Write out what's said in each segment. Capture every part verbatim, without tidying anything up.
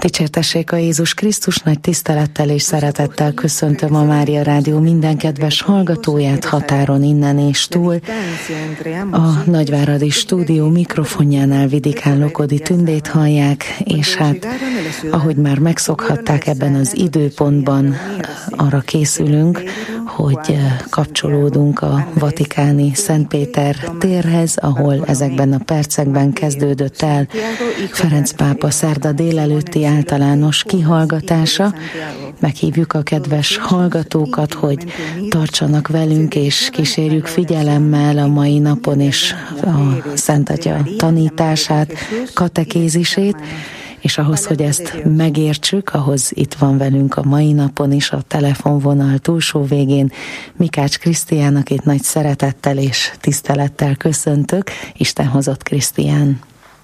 Dicsértessék a Jézus Krisztus, nagy tisztelettel és szeretettel köszöntöm a Mária Rádió minden kedves hallgatóját határon innen és túl. A Nagyváradi Stúdió mikrofonjánál Vidikán Lokodi Tündét hallják, és hát ahogy már megszokhatták ebben az időpontban, arra készülünk, hogy kapcsolódunk a vatikáni Szent Péter térhez, ahol ezekben a percekben kezdődött el Ferenc pápa szerda délelőtti általános kihallgatása. Meghívjuk a kedves hallgatókat, hogy tartsanak velünk, és kísérjük figyelemmel a mai napon is a Szent Atya tanítását, katekézisét, és ahhoz, hogy ezt megértsük, ahhoz itt van velünk a mai napon is a telefonvonal túlsó végén Mikács Krisztián, akit nagy szeretettel és tisztelettel köszöntök. Isten hozott, Krisztián!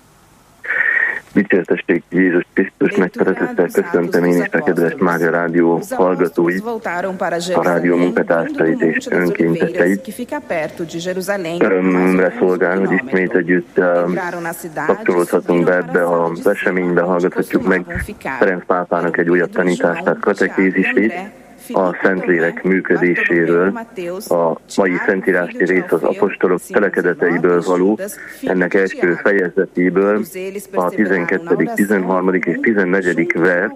Dicsértessék Jézus Krisztus, nagy szeretettel köszöntöm én is a kedves Mária Rádió hallgatóit, a rádió munkatársait és önkénteseit. Örömömre szolgál, hogy ismét együtt kapcsolódhatunk be ebbe az eseménybe, hallgathatjuk meg Ferenc pápának egy újabb tanítását, katekézisét, a Szentlélek működéséről. A mai szentírási rész az apostolok cselekedeteiből való, ennek első fejezetéből a tizenkettedik, tizenharmadik és tizennegyedik vers,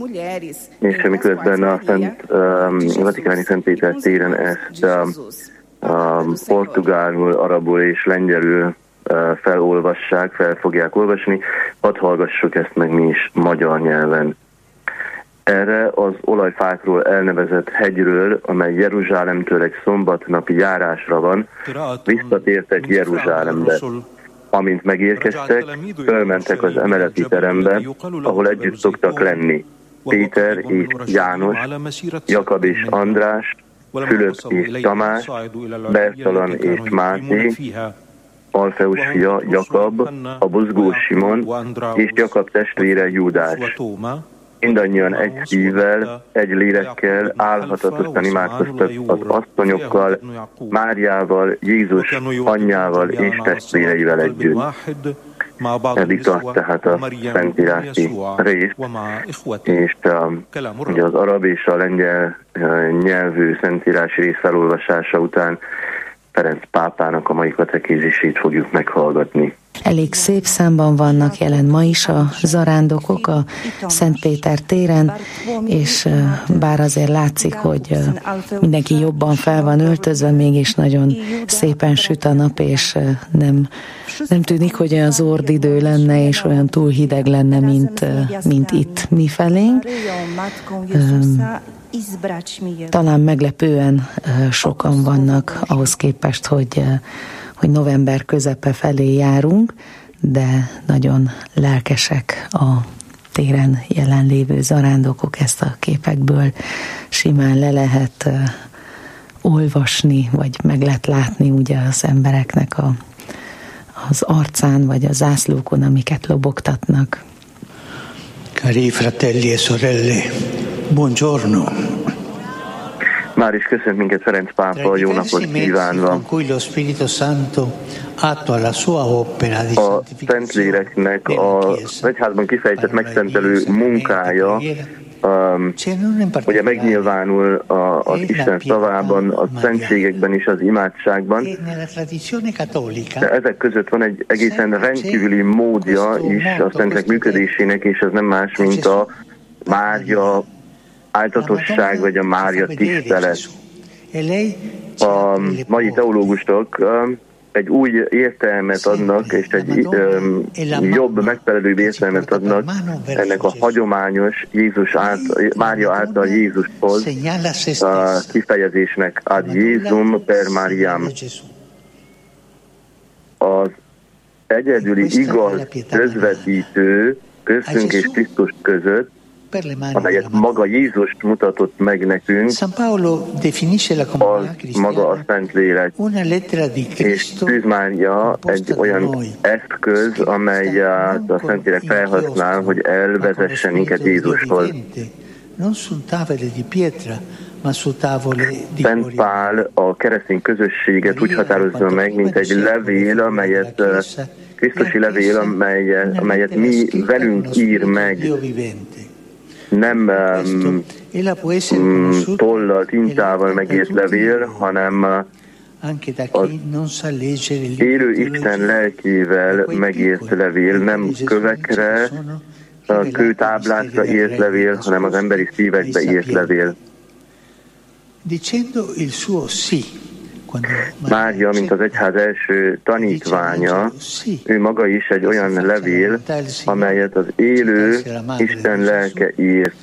és miközben a Szent, um, Vatikáni Szent Péter téren ezt um, um, portugálul, arabul és lengyelül uh, felolvassák, fel fogják olvasni, hadd hallgassuk ezt meg mi is magyar nyelven. Erre az olajfákról elnevezett hegyről, amely Jeruzsálemtől egy szombatnapi járásra van, visszatértek Jeruzsálembe. Amint megérkeztek, fölmentek az emeleti terembe, ahol együtt szoktak lenni. Péter és János, Jakab és András, Fülöp és Tamás, Bertalan és Máté, Alfeus fia Jakab, a buzgós Simon és Jakab testvére Júdás. Mindannyian egy szívvel, egy lélekkel álhatatosan imádkoztak az asszonyokkal, Máriával, Jézus anyjával és testvéreivel együtt. Eddig tart tehát a szentírási rész, és um, ugye az arab és a lengyel uh, nyelvű szentírási rész felolvasása után Ferenc pápának a mai katekézisét fogjuk meghallgatni. Elég szép számban vannak jelen ma is a zarándokok a Szent Péter téren, és bár azért látszik, hogy mindenki jobban fel van öltözve, mégis nagyon szépen süt a nap, és nem, nem tűnik, hogy olyan zord idő lenne, és olyan túl hideg lenne, mint, mint itt mi felénk. Talán meglepően sokan vannak ahhoz képest, hogy, hogy november közepe felé járunk, de nagyon lelkesek a téren jelenlévő zarándokok, ezt a képekből simán le lehet olvasni, vagy meg lehet látni ugye az embereknek a, az arcán, vagy a zászlókon, amiket lobogtatnak. Cari fratelli e sorelle, buongiorno. Már is köszönt minket Ferenc pápa, jó napot kívánva. A Szentléleknek az egyházban kifejtett megszentelő munkája um, ugye megnyilvánul a, az Isten szavában, a szentségekben és az imádságban, de ezek között van egy egészen rendkívüli módja is a Szentlélek működésének, és ez nem más, mint a Mária áltatosság, vagy a Mária tisztelet. A mai teológusok egy új értelmet adnak, és egy um, jobb, megfelelő értelmet adnak ennek a hagyományos Jézus által, Mária által Jézushoz a kifejezésnek ad Jézum per Mariam. Az egyedüli igaz közvetítő köztünk és Krisztus között, amelyet maga Jézus mutatott meg nekünk, az maga a Szentlélek. És Szűz Mária egy olyan eszköz, amelyet a Szentlélek felhasznál, hogy elvezesse minket Jézushoz. Szent Pál a keresztény közösséget úgy határozza meg, mint egy levél, amelyet Krisztusi levél, amelyet, amelyet mi velünk ír meg, nem um, tollal, tintával megírt levél, hanem az élő Isten lelkével megírt levél, nem kövekre, a kőtáblákra írt levél, hanem az emberi szívekbe írt levél. Mária, mint az egyház első tanítványa, ő maga is egy olyan levél, amelyet az élő Isten lelke írt.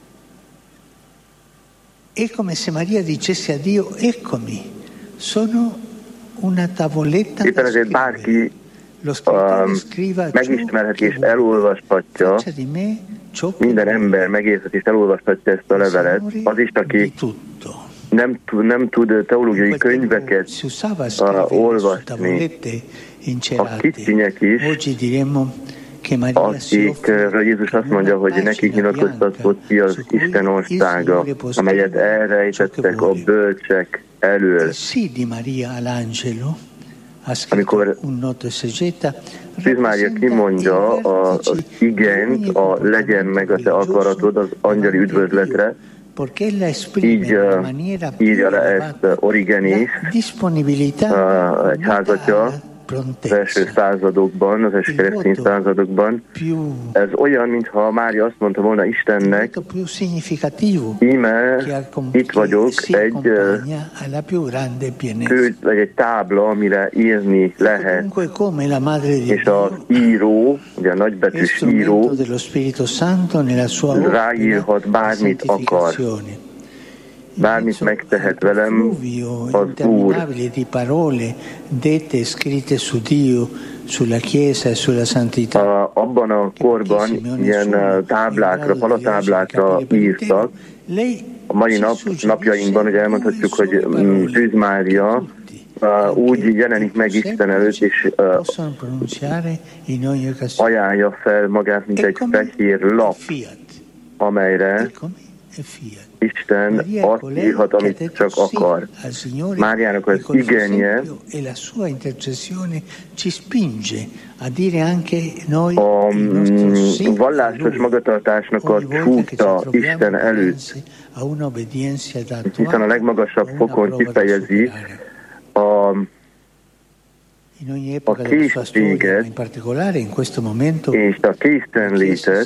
È come se Maria dicesse a Dio, eccomi, sono una tavoletta. Éppen ezért bárki uh, megismerheti és elolvashatja, minden ember megértheti és elolvashatja ezt a levelet, az is, aki nem, nem tud teológiai könyveket uh, olvasni, a kicsinyek is, akikről Jézus azt mondja, hogy nekik nyilatkoztatott ki az Isten országa, amelyet elrejtettek a bölcsek elől. Amikor Szűz Mária kimondja az igent, a legyen meg a te akaratod az angyali üdvözletre, így uh, írja le ezt Origenis, uh, egy házatja, az első századokban, az első keresztény századokban. Ez olyan, mintha Mária azt mondta volna Istennek, íme, itt vagyok, egy kő, vagy egy tábla, amire írni lehet. És az író, ugye a nagybetűs író, ráírhat bármit akar. Bármit megtehet velem az Úr. A, abban a korban ilyen táblákra, palatáblákra írtak. A mai nap, napjainkban ugye elmondhatjuk, hogy Szűz Mária uh, úgy jelenik meg Isten előtt, és uh, ajánlja fel magát, mint egy fehér lap, amelyre Isten azt írhat, amit csak akar. Máriának az igenje a vallásos magatartásnak a csúcsa Isten előtt, hiszen a legmagasabb fokon kifejezi a a készséget és a készenlétet,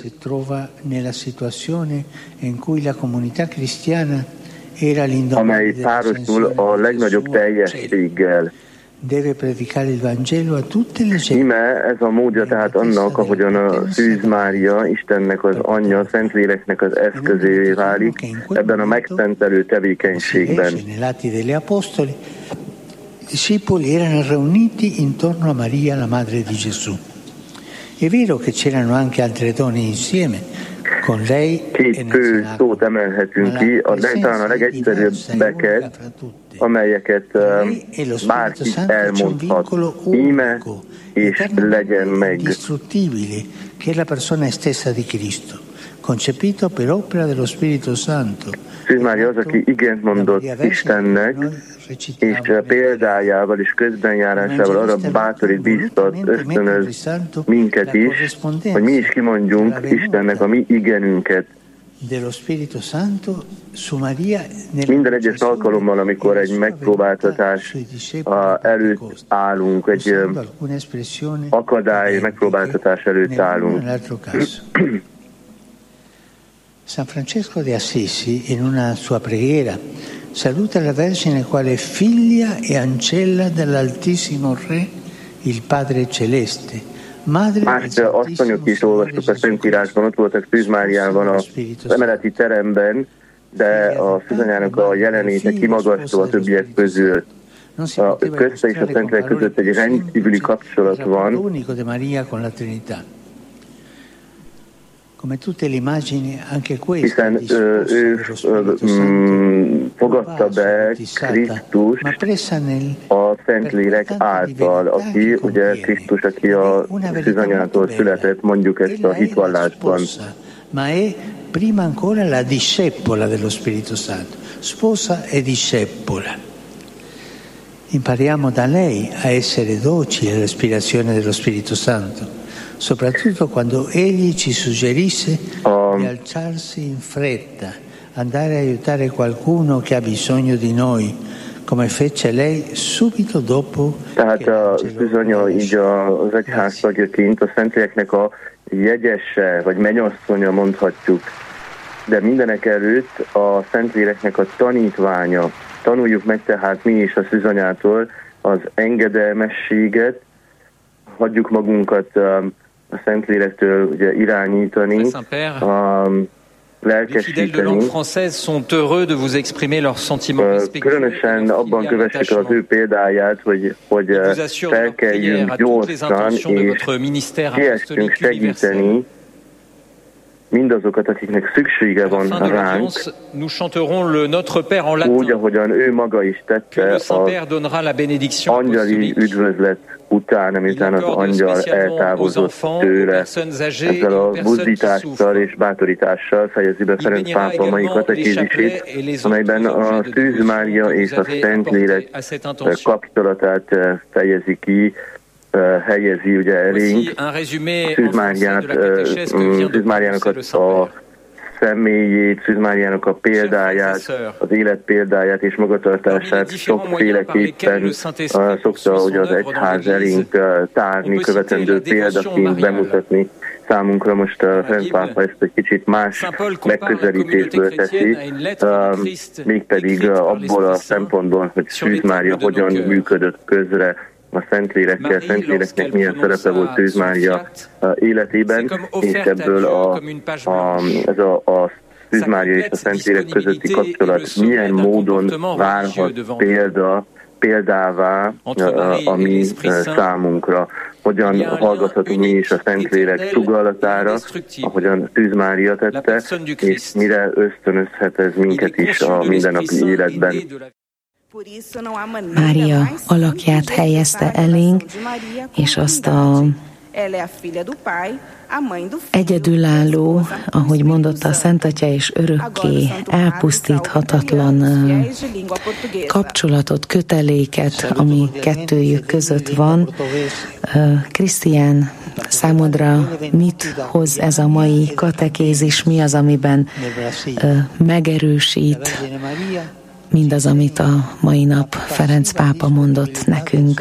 amely párosul a legnagyobb teljességgel. Íme ez a módja tehát annak, ahogyan a Szűz Mária Istennek az anyja, a Szentléleknek az eszközévé válik ebben a megszentelő tevékenységben. I discepoli erano riuniti intorno a Maria, la madre di Gesù. È vero che c'erano anche altre donne insieme con lei. Két fő szót emelhetünk ki, a talán a legegyszerűbbeket, amelyeket bárki elmondhat. Íme és legyen meg. Indistruttibile, che è la persona stessa di Cristo, concepito per opera dello Spirito Santo. Szűz Mária az, aki igent mondott Istennek, és példájával és közbenjárásával arra bátorít, bíztat, ösztönöz minket is, hogy mi is kimondjunk Istennek a mi igenünket. Minden egyes alkalommal, amikor egy megpróbáltatás előtt állunk, egy akadály megpróbáltatás előtt állunk. San Francesco de Assisi, in una sua preghiera, saluta la Vergine quale figlia e ancella dell'Altissimo Re, il Padre Celeste. Más asszonyok is olvastuk a Szentírásban, ott voltak Szűz Máriában az emeleti teremben, de a Szűzanyának a jelenléte kimagasztó a többiek közül. A közte és a Szentlélek között egy rendkívüli kapcsolat van, hiszen ő, ő mm, fogadta be Krisztust a Szentlélek által, aki ugye Krisztus, aki a Szűzanyától született, mondjuk ezt a hitvallásban. Ma è prima ancora la discepola dello Spirito Santo, sposa e discepola. Impariamo da lei a essere docili all'ispirazione dello Spirito Santo, soprattutto quando egli ci suggerisse um, di alzarsi in fretta, andare a aiutare qualcuno che ha bisogno di noi, come fece lei subito dopo. Tehát a bizony így az egyház tagjaként a Szentléleknek a jegyese, vagy mennyasszonya mondhatjuk, de mindenek előtt a Szentléleknek a tanítványa. Tanuljuk meg tehát mi is a Szűzanyától az engedelmességet, hagyjuk magunkat a Szentlélektől ugye irányítani, a lelkesíteni. Különösen abban kövessük az ő példáját, hogy, hogy felkeljünk gyorsan, és kiestünk segíteni mindazokat, akiknek szüksége van ránk, úgy, ahogyan ő maga is tette az angyali üdvözlet után, miután az angyal eltávozott tőle. Ezzel a buzdítással és bátorítással fejezi be Ferenc pápa mai katekézisét, amelyben a Szűz Mária és a Szentlélek kapcsolatát fejezi ki, helyezi ugye elénk. Szűz Máriát, Szűz Máriának a, a személyét, Szűz Máriának a példáját, az élet példáját és magatartását sokféleképpen szokta ugye az egyház elénk tárni, követendő példaként bemutatni. Számunkra most a Ferenc pápa ezt egy kicsit más megközelítésből teszi, mégpedig abból a szempontból, hogy Szűz Mária hogyan működött közre a Szentlélekkel, Szentléleknek milyen szerepe volt Szűz Mária életében, és ebből a, a, ez a, a Szűz Mária és a Szentlélek közötti kapcsolat milyen módon válhat példa, példává a, a mi számunkra. Hogyan hallgathatunk mi is a Szentlélek sugallatára, ahogyan Szűz Mária tette, és mire ösztönözhet ez minket is a mindennapi életben. Mária alakját helyezte elénk, és azt a egyedülálló, ahogy mondotta a Szent Atya, és örökké elpusztíthatatlan kapcsolatot, köteléket, ami kettőjük között van. Krisztián, számodra mit hoz ez a mai katekézis, mi az, amiben megerősít mindaz, amit a mai nap Ferenc pápa mondott nekünk?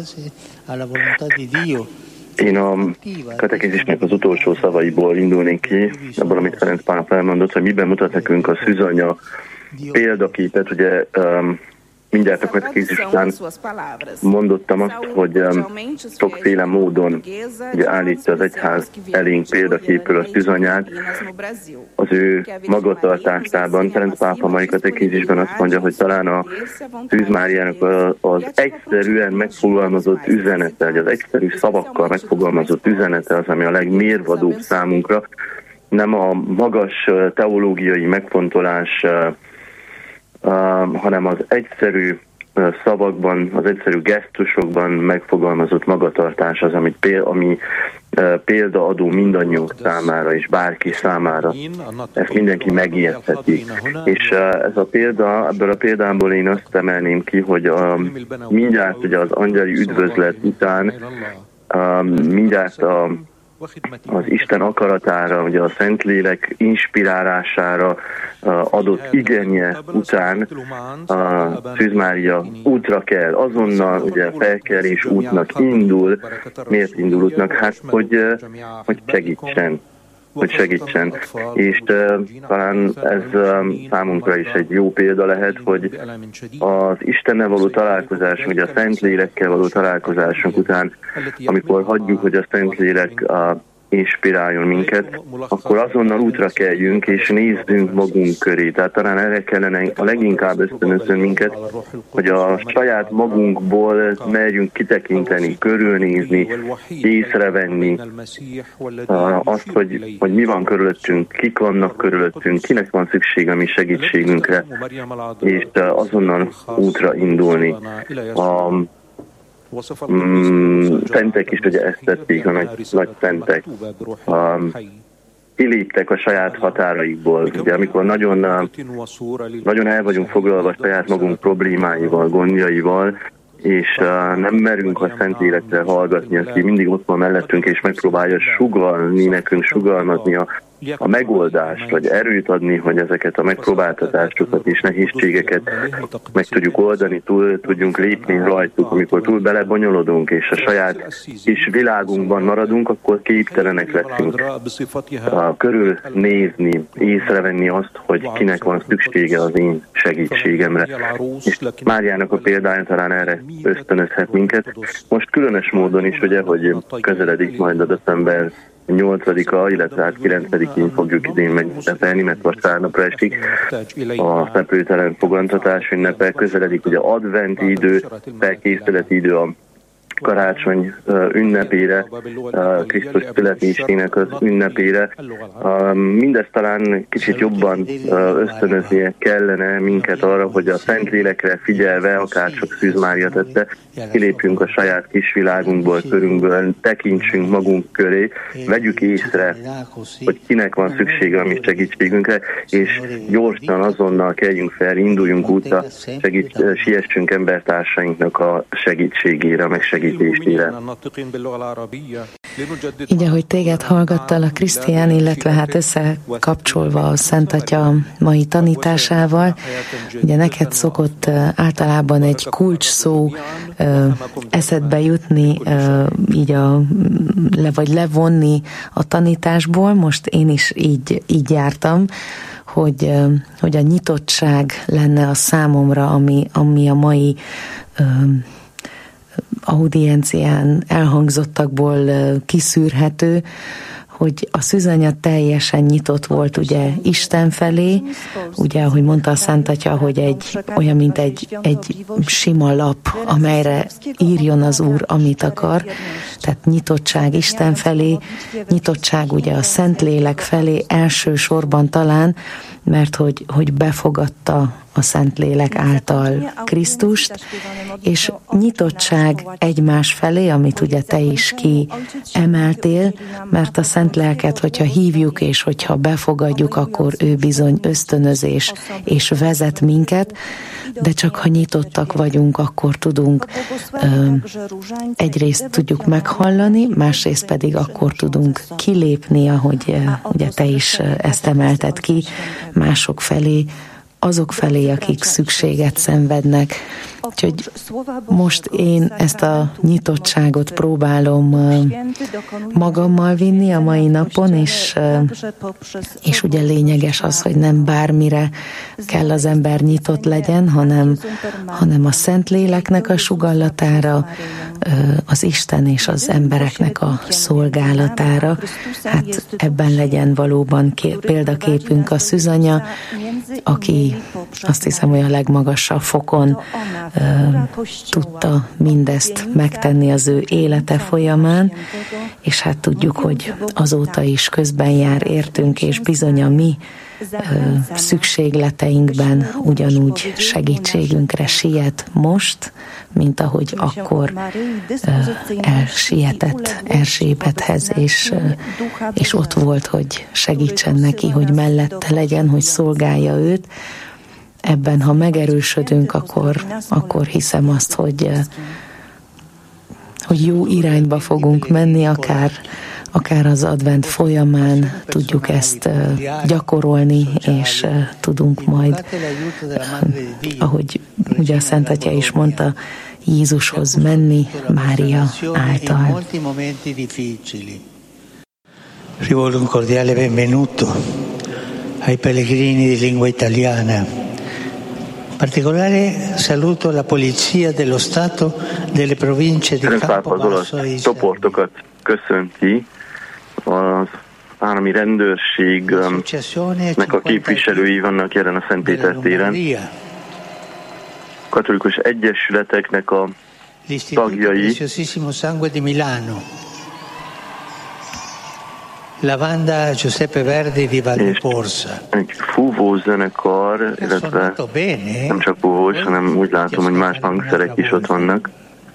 Én a katekézisnek az utolsó szavaiból indulnék ki, abból, amit Ferenc pápa elmondott, hogy miben mutat nekünk a Szűzanya példaképet. Ugye um, mindjárt a katekézis után mondottam azt, hogy um, sokféle módon ugye, állítja az egyház elénk példaképül a Szűzanyát. Az ő magatartásában Ferenc pápa mai katekézisben azt mondja, hogy talán a Szűz Máriának az egyszerűen megfogalmazott üzenete, vagy az egyszerű szavakkal megfogalmazott üzenete az, ami a legmérvadóbb számunkra. Nem a magas teológiai megfontolás, Uh, hanem az egyszerű uh, szavakban, az egyszerű gesztusokban megfogalmazott magatartás az, amit péld, ami uh, példaadó mindannyiunk számára és bárki számára. Ezt mindenki megértheti. És uh, ez a példa, ebből a példából én azt emelném ki, hogy a, mindjárt ugye az angyali üdvözlet után uh, mindjárt a az Isten akaratára, ugye a Szentlélek inspirálására adott igénye után a Szűz Mária útra kell, azonnal ugye fel kell és útnak indul. Miért indul útnak? Hát, hogy, hogy segítsen. hogy segítsen. És uh, talán ez uh, számunkra is egy jó példa lehet, hogy az Istennel való találkozás, vagy a Szentlélekkel való találkozásunk után, amikor hagyjuk, hogy a Szentlélek uh, inspiráljon minket, akkor azonnal útra kelljünk, és nézzünk magunk köré. Tehát talán erre kellene a leginkább ösztönözni minket, hogy a saját magunkból merjünk kitekinteni, körülnézni, észrevenni azt, hogy, hogy mi van körülöttünk, kik vannak körülöttünk, kinek van szüksége a mi segítségünkre, és azonnal útra indulni. A Mm, szentek is ugye ezt tették, a nagy, nagy szentek. Um, kiléptek a saját határaikból. Ugye, amikor nagyon, nagyon el vagyunk foglalva a saját magunk problémáival, gondjaival, és uh, nem merünk a Szentlélekre hallgatni, aki mindig ott van mellettünk, és megpróbálja sugalni nekünk, sugalmazni a, a megoldást, vagy erőt adni, hogy ezeket a megpróbáltatásokat és nehézségeket meg tudjuk oldani, túl tudjunk lépni rajtuk. Amikor túl belebonyolodunk, és a saját kis világunkban maradunk, akkor képtelenek leszünk uh, körül nézni, észrevenni azt, hogy kinek van szüksége az én segítségemre. És Máriának a példája talán erre ösztönözhet minket. Most különös módon is, ugye, hogy közeledik majd a december nyolcadika, illetve hát kilencedikén fogjuk idén megünnepelni, mert vasárnapra esik a szeplőtelen fogantatás ünnepe, közeledik ugye adventi idő, felkészületi idő a karácsony ünnepére, Krisztus születésének az ünnepére. Mindezt talán kicsit jobban ösztönöznie kellene minket arra, hogy a Szentlélekre figyelve, akár csak Szűz Mária tette, kilépjünk a saját kis világunkból, körünkből, tekintsünk magunk köré, vegyük észre, hogy kinek van szüksége a mi segítségünkre, és gyorsan azonnal keljünk fel, induljunk útra, segít, siessünk embertársainknak a segítségére, meg segítségére. Így, ahogy téged hallgattalak, Krisztián, illetve hát összekapcsolva a Szent Atya mai tanításával, ugye neked szokott általában egy kulcs szó eszedbe jutni, így a, le, vagy levonni a tanításból. Most én is így, így jártam, hogy, hogy a nyitottság lenne a számomra, ami, ami a mai audiencián elhangzottakból kiszűrhető, hogy a szűzanya teljesen nyitott volt ugye Isten felé, ugye ahogy mondta a Szent Atya, hogy egy, olyan, mint egy, egy sima lap, amelyre írjon az Úr, amit akar, tehát nyitottság Isten felé, nyitottság ugye a Szentlélek felé elsősorban talán, mert hogy, hogy befogadta a Szentlélek által Krisztust, és nyitottság egymás felé, amit ugye te is kiemeltél, mert a Szent Lelket, hogyha hívjuk, és hogyha befogadjuk, akkor ő bizony ösztönözés és vezet minket, de csak ha nyitottak vagyunk, akkor tudunk ö, egyrészt tudjuk meghallani, másrészt pedig akkor tudunk kilépni, ahogy ugye te is ezt emelted ki, mások felé, azok felé, akik szükséget szenvednek. Úgyhogy most én ezt a nyitottságot próbálom magammal vinni a mai napon, és, és ugye lényeges az, hogy nem bármire kell az ember nyitott legyen, hanem, hanem a Szentléleknek a sugallatára, az Isten és az embereknek a szolgálatára. Hát ebben legyen valóban kép, példaképünk a Szűzanya, aki azt hiszem, hogy a legmagasabb fokon uh, tudta mindezt megtenni az ő élete folyamán, és hát tudjuk, hogy azóta is közben jár értünk, és bizony a mi uh, szükségleteinkben ugyanúgy segítségünkre siet most, mint ahogy akkor uh, elsietett Erzsébethez, és, uh, és ott volt, hogy segítsen neki, hogy mellette legyen, hogy szolgálja őt. Ebben, ha megerősödünk, akkor, akkor hiszem azt, hogy, hogy jó irányba fogunk menni, akár, akár az advent folyamán tudjuk ezt gyakorolni, és tudunk majd, ahogy ugye a Szent Atya is mondta, Jézushoz menni Mária által. Rivolgo un cordiale benvenuto ai pellegrini di lingua italiana. Particolare saluto la Polizia dello Stato delle province di Campobasso e Isernia. Csoportokat köszönti az állami rendőrségnek a képviselői vannak jelen a Szentpéter téren. Katolikus egyesületeknek a tagjai. La banda Giuseppe Verdi di Valporsa. Egy fúvó zenekar, illetve nem csak fúvós, hanem úgy látom, hogy más hangszerek is ott vannak.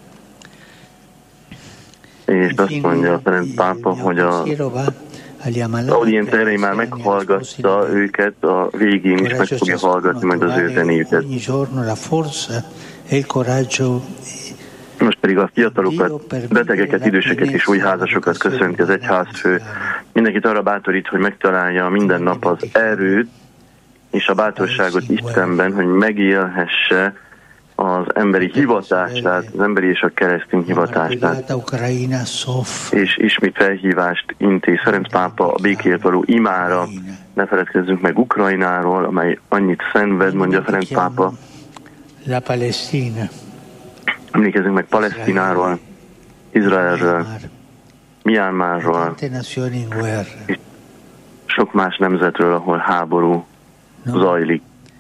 És azt mondja a Ferenc pápa, hogy a audiencia elején már meghallgatta őket, a végén is meg fogja hallgatni majd az ő zenéjüket. Most pedig a fiatalokat, betegeket, időseket és új házasokat köszönti az egyházfő. Mindenkit arra bátorít, hogy megtalálja minden nap az erőt és a bátorságot Istenben, hogy megélhesse az emberi hivatását, az emberi és a keresztény hivatását. És ismét felhívást intéz Ferenc pápa a békéért való imára. Ne feledkezzünk meg Ukrajnáról, amely annyit szenved, mondja Ferenc pápa. Emlékezzünk meg Palesztináról, Izraelről, Myanmarról, és sok más nemzetről, ahol háború zajlik.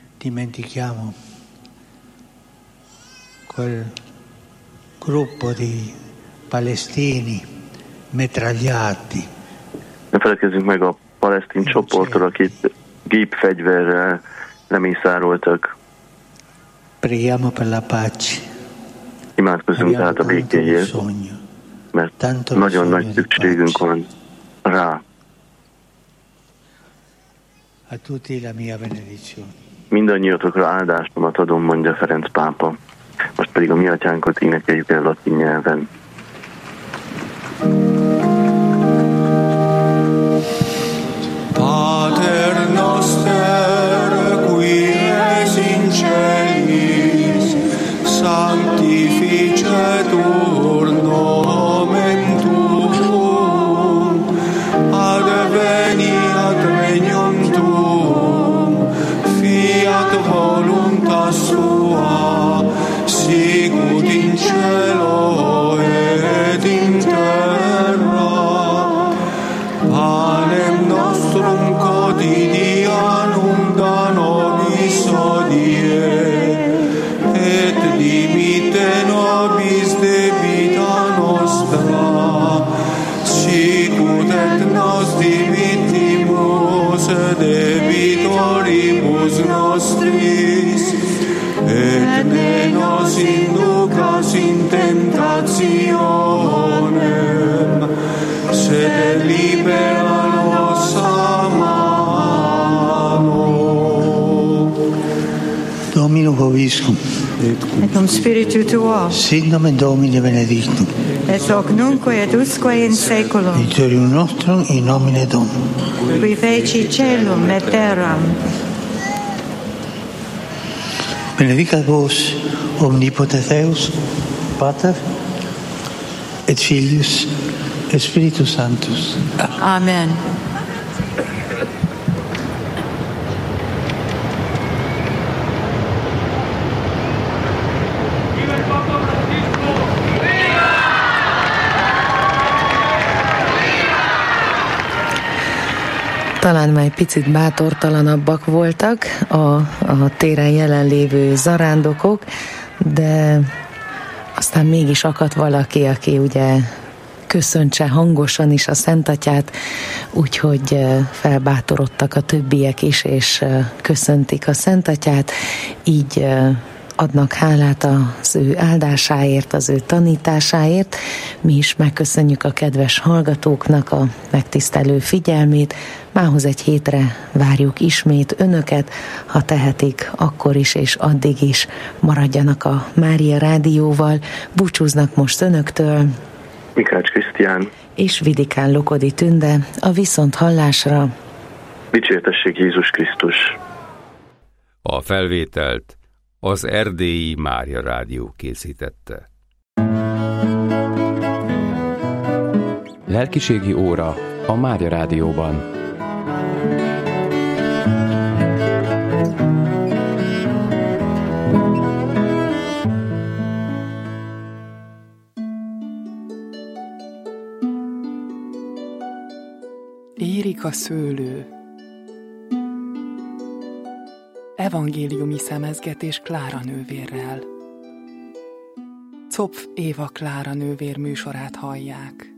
Quel gruppo di palestini metragliati. Ne feledkezzünk meg a palesztin csoportról, akit gépfegyverrel lemészároltak. Preghiamo per la pace. Imádkozzunk tehát a békéért, mert nagyon nagy szükségünk van rá. A tutti la mia benedizione. Mindannyiatokra áldásomat adom, mondja Ferenc pápa. Most pedig a mi atyánkot énekeljük el latin nyelven. Pater noster, qui es in celis, sanctificetur nomen tuum, adveniat regnum tuum, fiat voluntas sua, sicut in cielo et in terra. Panem nostrum quotidianum da nobis hodie, et dimitte nobis debita nostra, sicut et nos dimittimus debitoribus nostris, et ne nos inducas in tentationem, sed libera nos a malo. Domino vobiscum. Et cum spiritu tuo. Sit nomen Domini benedictum. Et hoc nunquo et usque in saeculum. Aiuterium nostrum in nomine Domini. Qui feci celum et terram. Benedicat vos omnipotens Deus, Pater et Filius et Spiritus Sanctus. Amen. Talán már egy picit bátortalanabbak voltak a, a téren jelenlévő zarándokok, de aztán mégis akadt valaki, aki ugye köszöntse hangosan is a Szentatyát, úgyhogy felbátorodtak a többiek is, és köszöntik a Szentatyát, így adnak hálát az ő áldásáért, az ő tanításáért. Mi is megköszönjük a kedves hallgatóknak a megtisztelő figyelmét. Mához egy hétre várjuk ismét önöket, ha tehetik, akkor is és addig is maradjanak a Mária Rádióval. Búcsúznak most önöktől Mikács Krisztián és Vidikán Lokodi Tünde, a viszont hallásra. Dicsértessék Jézus Krisztus! A felvételt az Erdélyi Mária Rádió készítette. Lelkiségi óra a Mária Rádióban. Érik a szőlő. Evangéliumi szemezgetés Klára nővérrel. Zopf Éva Klára nővér műsorát hallják.